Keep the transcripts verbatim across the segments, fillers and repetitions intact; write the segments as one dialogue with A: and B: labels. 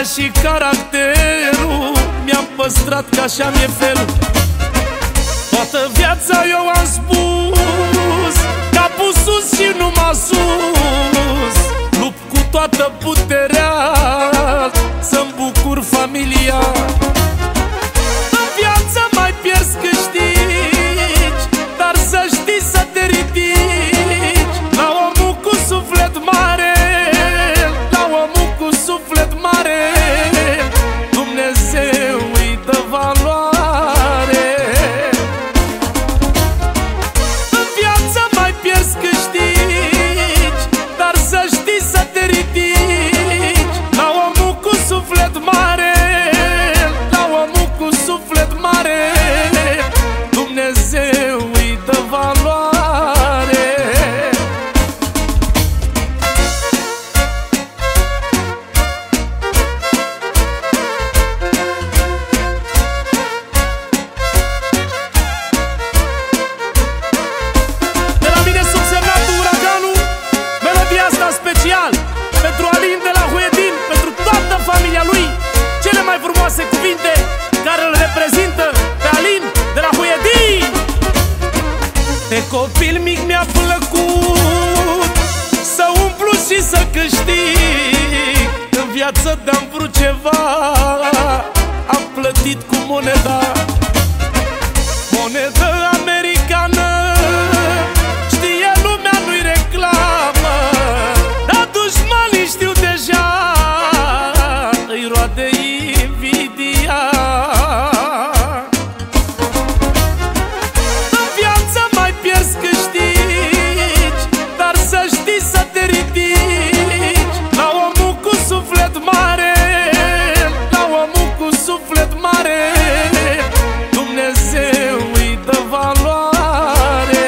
A: și caracterul mi-am păstrat că așa mi-e felul. Toată viața eu am spus capul sus și numai sus. Lupt cu toată puterea să-mi bucur familia. În viață mai pierzi, câștigi, dar să știi să te ridici. La omul cu suflet mare, la omul cu suflet mare, Dumnezeu îi dă valoare. În viață mai pierzi, câștigi, dar să știi să te ridici. La omul cu suflet mare, la omul cu suflet mare, Dumnezeu îi dă valoare. De la mine subsemnatul Uraganul, melodia asta special pentru Alin de la Huedin, pentru toată familia lui. Cele mai frumoase cuvinte care îl reprezintă pe Alin de la Huedin. De copil mic mi-a plăcut să umplu și să câștig. În viață de-am vrut ceva, am plătit cu moneda. Monedă americană, știe lumea, nu-i reclamă, dar dușmanii știu deja, îi roade invidia. În viață mai pierzi, câștigi, dar să știi să te ridici. La omul cu suflet mare, la omul cu suflet mare, Dumnezeu îi dă valoare.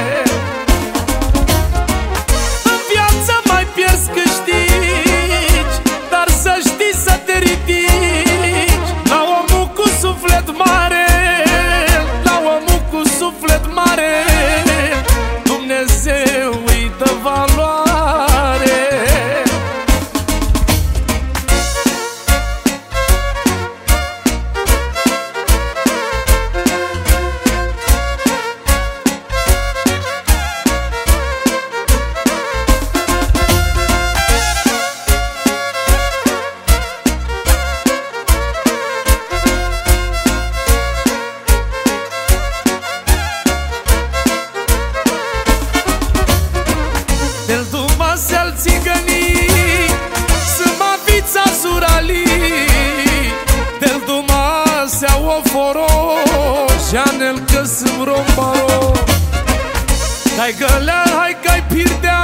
A: În viață mai pierzi, câștigi, dar să știi să te ridici. La omul cu suflet mare, la omul cu suflet mare, Dumnezeu îi dă valoare. Del Dumase al țigănii, Sâma vița zurali, Del Dumase a oforo, Janel că sunt rombaro. Hai gălea, hai că-i pirdea,